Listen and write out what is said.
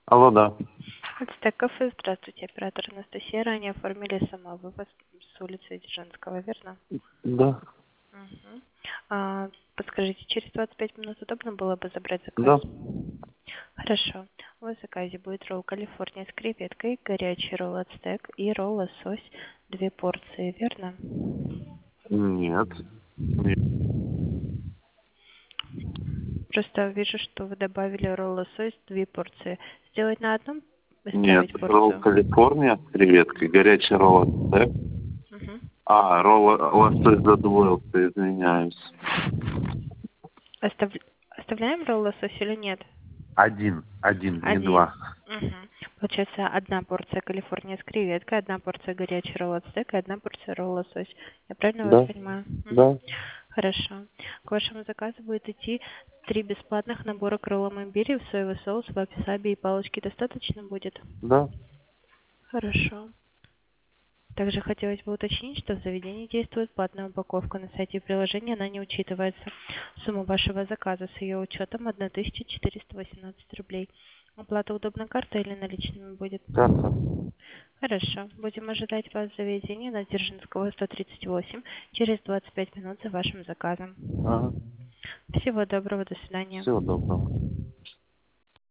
Алло, да. Ацтек кафе, здравствуйте, оператор Анастасия. Ранее оформили самовывоз с улицы Дзержинского, верно? Да. Угу. Подскажите, через 25 минут удобно было бы забрать заказ? Да. Хорошо. В заказе будет ролл Калифорния с креветкой, горячий ролл ацтек и ролл лосось, 2 порции, верно? Нет. Нет. Просто вижу, что вы добавили ролл лосось, 2 порции. Сделать на одном? Нет. Оставить Ролл порцию? Калифорния с креветкой, горячий ролл ацтек. Угу. Ролл лосось задвоился, извиняюсь. Оставляем ролл лосось или нет? Один, не Один. два. Угу. Получается, одна порция Калифорния с креветкой, одна порция горячий ролл ацтек и одна порция ролл лосось. Я правильно вас Да. понимаю? Угу. Да. Хорошо. К вашему заказу будет идти 3 бесплатных набора к роллам имбиря, соевый соус, ваписаби и палочки. Достаточно будет? Да. Хорошо. Также хотелось бы уточнить, что в заведении действует платная упаковка. На сайте и приложении она не учитывается. Сумма вашего заказа с ее учетом 1418 рублей. Оплата удобной картой или наличными будет? Карта. Хорошо. Будем ожидать вас в заведении на Дзержинского 138 через 25 минут за вашим заказом. Ага. Всего доброго. До свидания. Всего доброго.